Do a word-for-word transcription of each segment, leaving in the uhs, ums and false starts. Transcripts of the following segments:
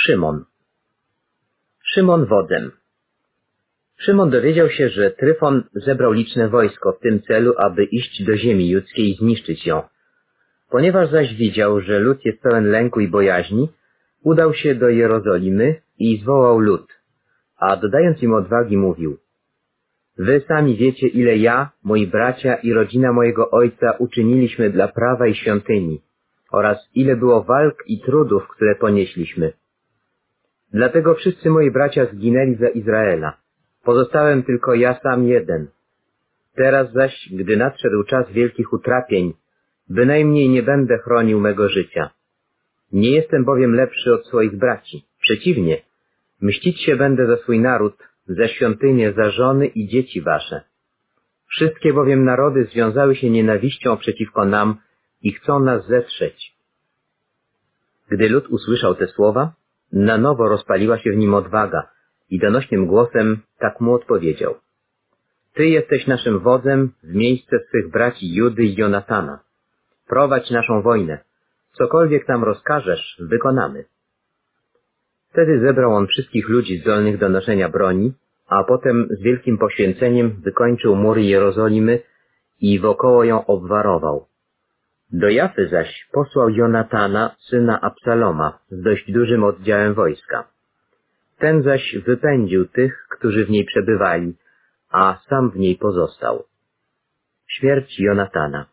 Szymon. Szymon wodzem. Szymon dowiedział się, że Tryfon zebrał liczne wojsko w tym celu, aby iść do ziemi judzkiej i zniszczyć ją. Ponieważ zaś widział, że lud jest pełen lęku i bojaźni, udał się do Jerozolimy i zwołał lud, a dodając im odwagi mówił: Wy sami wiecie, ile ja, moi bracia i rodzina mojego ojca uczyniliśmy dla prawa i świątyni oraz ile było walk i trudów, które ponieśliśmy. Dlatego wszyscy moi bracia zginęli za Izraela. Pozostałem tylko ja sam jeden. Teraz zaś, gdy nadszedł czas wielkich utrapień, bynajmniej nie będę chronił mego życia. Nie jestem bowiem lepszy od swoich braci. Przeciwnie, mścić się będę za swój naród, za świątynię, za żony i dzieci wasze. Wszystkie bowiem narody związały się nienawiścią przeciwko nam i chcą nas zetrzeć. Gdy lud usłyszał te słowa, na nowo rozpaliła się w nim odwaga i donośnym głosem tak mu odpowiedział: Ty jesteś naszym wodzem w miejsce swych braci Judy i Jonatana. Prowadź naszą wojnę. Cokolwiek nam rozkażesz, wykonamy. Wtedy zebrał on wszystkich ludzi zdolnych do noszenia broni, a potem z wielkim poświęceniem wykończył mury Jerozolimy i wokoło ją obwarował. Do Jafy zaś posłał Jonatana, syna Absaloma, z dość dużym oddziałem wojska. Ten zaś wypędził tych, którzy w niej przebywali, a sam w niej pozostał. Śmierć Jonatana.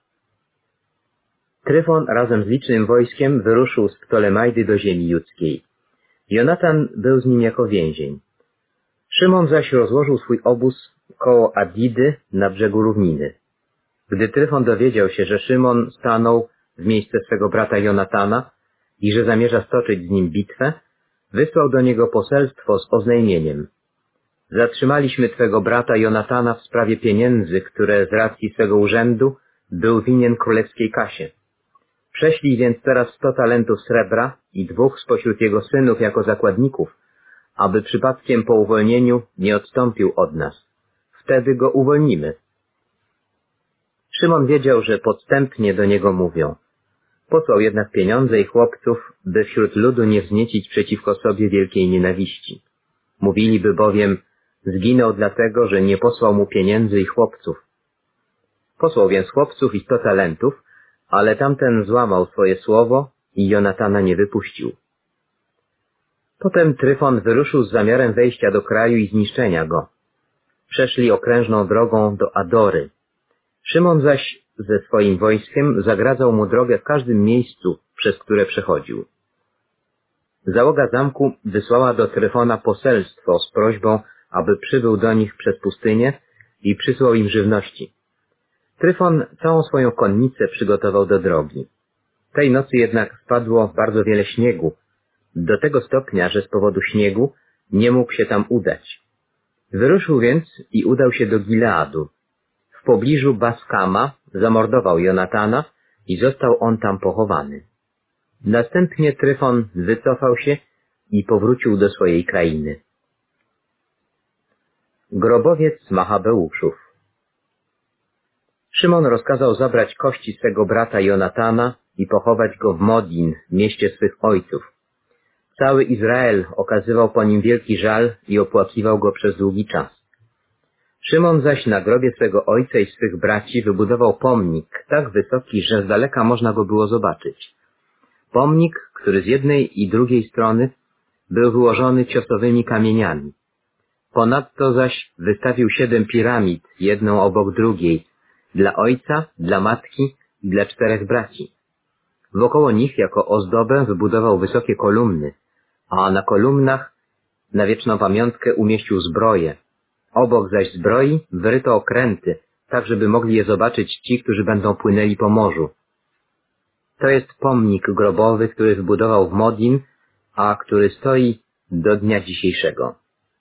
Tryfon razem z licznym wojskiem wyruszył z Ptolemajdy do ziemi judzkiej. Jonatan był z nim jako więzień. Szymon zaś rozłożył swój obóz koło Adidy na brzegu równiny. Gdy Tryfon dowiedział się, że Szymon stanął w miejsce swego brata Jonatana i że zamierza stoczyć z nim bitwę, wysłał do niego poselstwo z oznajmieniem: Zatrzymaliśmy twego brata Jonatana w sprawie pieniędzy, które z racji swego urzędu był winien królewskiej kasie. Prześlij więc teraz sto talentów srebra i dwóch spośród jego synów jako zakładników, aby przypadkiem po uwolnieniu nie odstąpił od nas. Wtedy go uwolnimy. Szymon wiedział, że podstępnie do niego mówią. Posłał jednak pieniądze i chłopców, by wśród ludu nie wzniecić przeciwko sobie wielkiej nienawiści. Mówiliby bowiem: zginął dlatego, że nie posłał mu pieniędzy i chłopców. Posłał więc chłopców i sto talentów, ale tamten złamał swoje słowo i Jonatana nie wypuścił. Potem Tryfon wyruszył z zamiarem wejścia do kraju i zniszczenia go. Przeszli okrężną drogą do Adory. Szymon zaś ze swoim wojskiem zagradzał mu drogę w każdym miejscu, przez które przechodził. Załoga zamku wysłała do Tryfona poselstwo z prośbą, aby przybył do nich przez pustynię i przysłał im żywności. Tryfon całą swoją konnicę przygotował do drogi. Tej nocy jednak spadło bardzo wiele śniegu, do tego stopnia, że z powodu śniegu nie mógł się tam udać. Wyruszył więc i udał się do Gileadu. W pobliżu Baskama zamordował Jonatana i został on tam pochowany. Następnie Tryfon wycofał się i powrócił do swojej krainy. Grobowiec Machabeuszów. Szymon rozkazał zabrać kości swego brata Jonatana i pochować go w Modin, mieście swych ojców. Cały Izrael okazywał po nim wielki żal i opłakiwał go przez długi czas. Szymon zaś na grobie swego ojca i swych braci wybudował pomnik tak wysoki, że z daleka można go było zobaczyć. Pomnik, który z jednej i drugiej strony był wyłożony ciosowymi kamieniami. Ponadto zaś wystawił siedem piramid, jedną obok drugiej, dla ojca, dla matki i dla czterech braci. Wokoło nich jako ozdobę wybudował wysokie kolumny, a na kolumnach na wieczną pamiątkę umieścił zbroje. Obok zaś zbroi wyryto okręty, tak żeby mogli je zobaczyć ci, którzy będą płynęli po morzu. To jest pomnik grobowy, który wybudował w Modin, a który stoi do dnia dzisiejszego.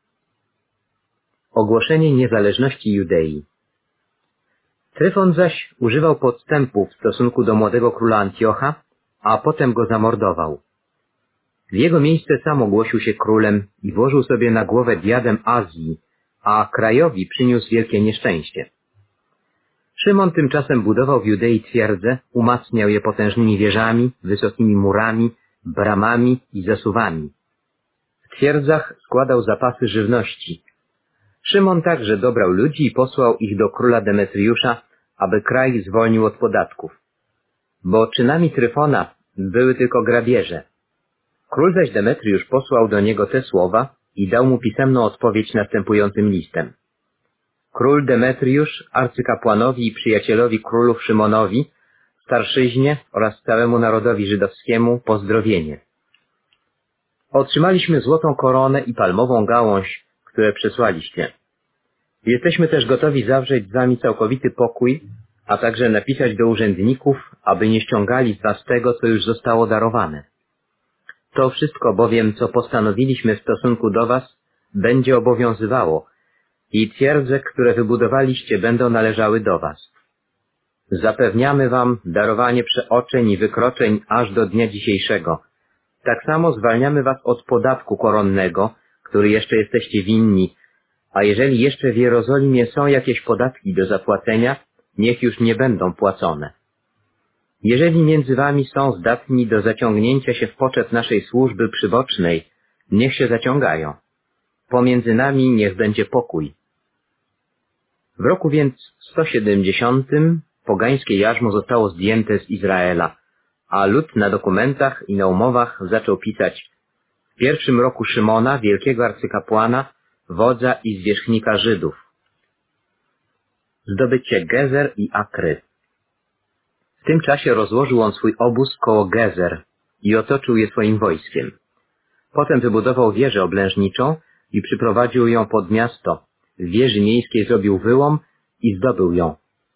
Ogłoszenie niezależności Judei. Tryfon zaś używał podstępów w stosunku do młodego króla Antiocha, a potem go zamordował. W jego miejsce sam ogłosił się królem i włożył sobie na głowę diadem Azji, a krajowi przyniósł wielkie nieszczęście. Szymon tymczasem budował w Judei twierdze, umacniał je potężnymi wieżami, wysokimi murami, bramami i zasuwami. W twierdzach składał zapasy żywności. Szymon także dobrał ludzi i posłał ich do króla Demetriusza, aby kraj zwolnił od podatków. Bo czynami Tryfona były tylko grabieże. Król zaś Demetriusz posłał do niego te słowa i dał mu pisemną odpowiedź następującym listem. Król Demetriusz, arcykapłanowi i przyjacielowi królów Szymonowi, starszyźnie oraz całemu narodowi żydowskiemu pozdrowienie. Otrzymaliśmy złotą koronę i palmową gałąź, które przesłaliście. Jesteśmy też gotowi zawrzeć z wami całkowity pokój, a także napisać do urzędników, aby nie ściągali z was tego, co już zostało darowane. To wszystko bowiem, co postanowiliśmy w stosunku do was, będzie obowiązywało i twierdze, które wybudowaliście, będą należały do was. Zapewniamy wam darowanie przeoczeń i wykroczeń aż do dnia dzisiejszego. Tak samo zwalniamy was od podatku koronnego, który jeszcze jesteście winni, a jeżeli jeszcze w Jerozolimie są jakieś podatki do zapłacenia, niech już nie będą płacone. Jeżeli między wami są zdatni do zaciągnięcia się w poczet naszej służby przybocznej, niech się zaciągają. Pomiędzy nami niech będzie pokój. W roku więc sto siedemdziesiątym pogańskie jarzmo zostało zdjęte z Izraela, a lud na dokumentach i na umowach zaczął pisać: w pierwszym roku Szymona, wielkiego arcykapłana, wodza i zwierzchnika Żydów. Zdobycie Gezer i Akry. W tym czasie rozłożył on swój obóz koło Gezer i otoczył je swoim wojskiem. Potem wybudował wieżę oblężniczą i przyprowadził ją pod miasto. W wieży miejskiej zrobił wyłom i zdobył ją.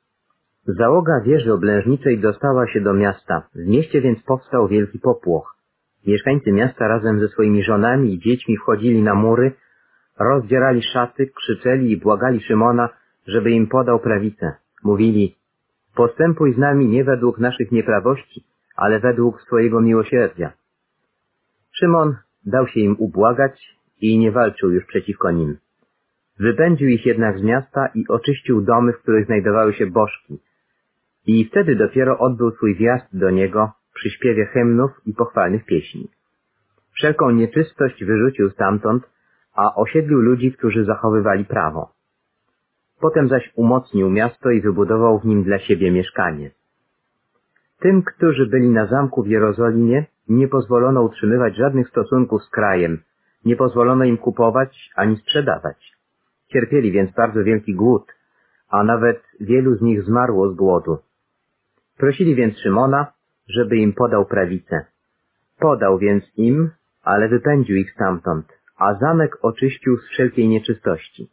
Załoga wieży oblężniczej dostała się do miasta. W mieście więc powstał wielki popłoch. Mieszkańcy miasta razem ze swoimi żonami i dziećmi wchodzili na mury, rozdzierali szaty, krzyczeli i błagali Szymona, żeby im podał prawicę. Mówili: postępuj z nami nie według naszych nieprawości, ale według swojego miłosierdzia. Szymon dał się im ubłagać i nie walczył już przeciwko nim. Wypędził ich jednak z miasta i oczyścił domy, w których znajdowały się bożki. I wtedy dopiero odbył swój wjazd do niego przy śpiewie hymnów i pochwalnych pieśni. Wszelką nieczystość wyrzucił stamtąd, a osiedlił ludzi, którzy zachowywali prawo. Potem zaś umocnił miasto i wybudował w nim dla siebie mieszkanie. Tym, którzy byli na zamku w Jerozolimie, nie pozwolono utrzymywać żadnych stosunków z krajem, nie pozwolono im kupować ani sprzedawać. Cierpieli więc bardzo wielki głód, a nawet wielu z nich zmarło z głodu. Prosili więc Szymona, żeby im podał prawicę. Podał więc im, ale wypędził ich stamtąd, a zamek oczyścił z wszelkiej nieczystości.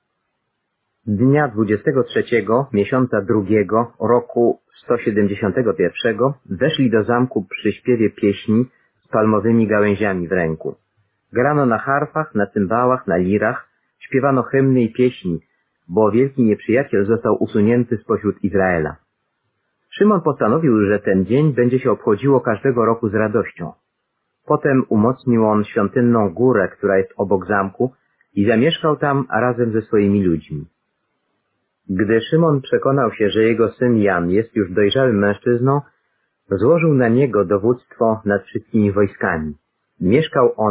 Dnia dwudziestego trzeciego miesiąca drugiego roku sto siedemdziesiątego pierwszego weszli do zamku przy śpiewie pieśni z palmowymi gałęziami w ręku. Grano na harfach, na cymbałach, na lirach, śpiewano hymny i pieśni, bo wielki nieprzyjaciel został usunięty spośród Izraela. Szymon postanowił, że ten dzień będzie się obchodziło każdego roku z radością. Potem umocnił on świątynną górę, która jest obok zamku, i zamieszkał tam razem ze swoimi ludźmi. Gdy Szymon przekonał się, że jego syn Jan jest już dojrzałym mężczyzną, złożył na niego dowództwo nad wszystkimi wojskami. Mieszkał on